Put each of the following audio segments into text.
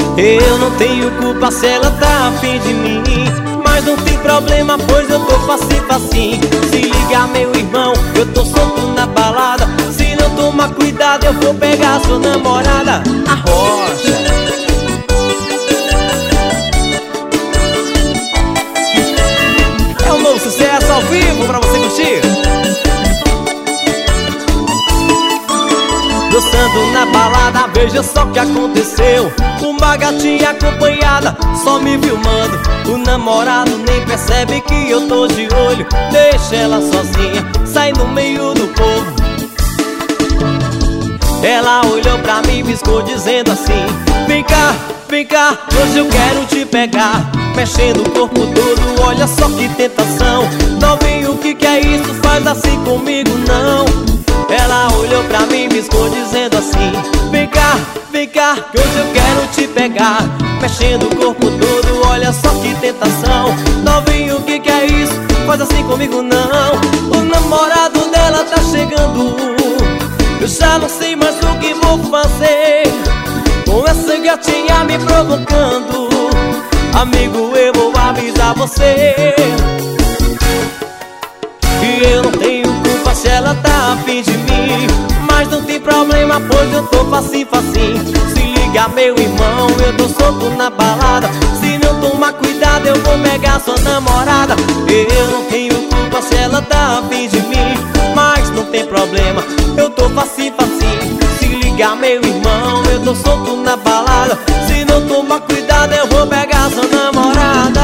Eu não tenho culpa se ela tá afim de mim, mas não tem problema, pois eu tô facinho, facinho. Se ligar meu irmão, eu tô solto na balada. Se não tomar cuidado, eu vou pegar sua namorada. A rocha. É um novo sucesso ao vivo pra você curtir. Dançando na balada, veja só o que aconteceu. Uma gatinha acompanhada, só me filmando. O namorado nem percebe que eu tô de olho. Deixa ela sozinha, sai no meio do povo. Ela olhou pra mim e piscou dizendo assim: vem cá, hoje eu quero te pegar. Mexendo o corpo todo, olha só que tentação. Novinho, o que é isso? Faz assim comigo não. Ela olhou pra mim e piscou dizendo assim: vem cá, que hoje eu quero te pegar. Mexendo o corpo todo, olha só que tentação. Novinho, o que é isso? Faz assim comigo não. O namorado dela tá chegando. Eu já não sei mais o que vou fazer com essa gatinha me provocando. Amigo, eu vou avisar você que eu não tenho culpa se ela tá afim de mim, mas não tem problema, pois eu tô facinho, facinho. Se liga meu irmão, eu tô solto na balada. Se não tomar cuidado, eu vou pegar sua namorada. Eu não tenho culpa se ela tá afim de mim, mas não tem problema, eu tô facinho, facinho. Se liga meu irmão, eu tô solto na balada. Se não tomar cuidado, eu vou pegar sua namorada.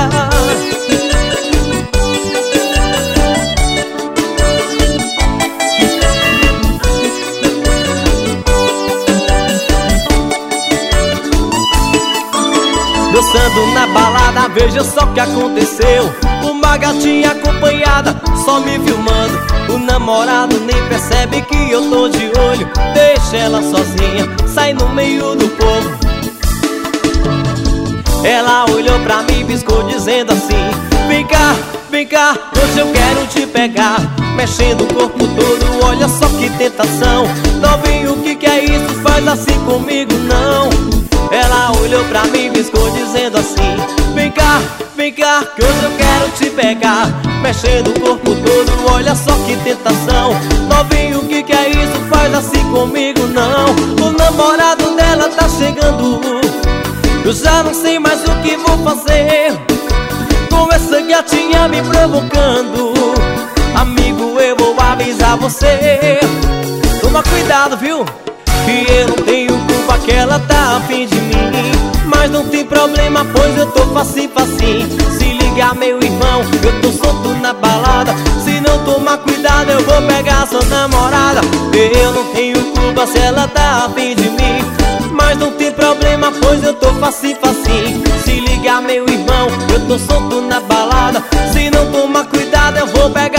Dançando na balada, veja só o que aconteceu. Uma gatinha acompanhada, só me filmando. O namorado nem percebe que eu tô de olho. Deixa ela sozinha, sai no meio do povo. Ela olhou pra mim e piscou dizendo assim: vem cá, hoje eu quero te pegar. Mexendo o corpo todo, olha só que tentação. Novinho, o que é isso? Faz assim comigo não. Ela olhou pra mim e piscou dizendo assim: vem cá, que hoje eu quero te pegar. Mexendo o corpo todo, olha só que tentação. Novinho, o que é isso? Faz assim comigo não. O namorado dela tá chegando. Eu já não sei mais o que vou fazer com essa gatinha me provocando. Amigo, eu vou avisar você. Toma cuidado, viu? Que eu não tenho culpa que ela tá afim de mim, mas não tem problema, pois eu tô facinho, facinho. Se liga meu irmão, eu tô solto na balada. Se não tomar cuidado, eu vou pegar sua namorada. Eu não tenho culpa se ela tá afim de mim, mas não tem problema, pois eu tô facinho, facinho. Se liga meu irmão, eu tô solto na balada. Se não tomar cuidado, eu vou pegar